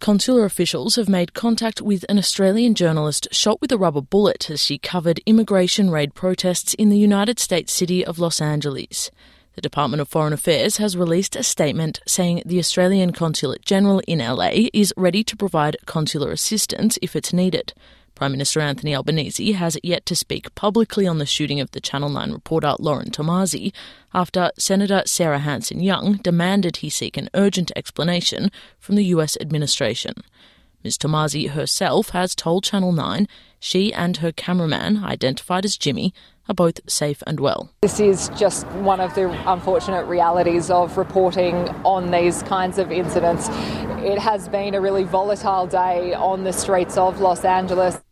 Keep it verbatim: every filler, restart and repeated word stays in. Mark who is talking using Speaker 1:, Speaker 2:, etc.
Speaker 1: Consular officials have made contact with an Australian journalist shot with a rubber bullet as she covered immigration raid protests in the United States city of Los Angeles. The Department of Foreign Affairs has released a statement saying the Australian Consulate General in L A is ready to provide consular assistance if it's needed. Prime Minister Anthony Albanese has yet to speak publicly on the shooting of the Channel nine reporter Lauren Tomasi after Senator Sarah Hanson-Young demanded he seek an urgent explanation from the U S administration. Miz Tomasi herself has told Channel nine she and her cameraman, identified as Jimmy, are both safe and well.
Speaker 2: This is just one of the unfortunate realities of reporting on these kinds of incidents. It has been a really volatile day on the streets of Los Angeles.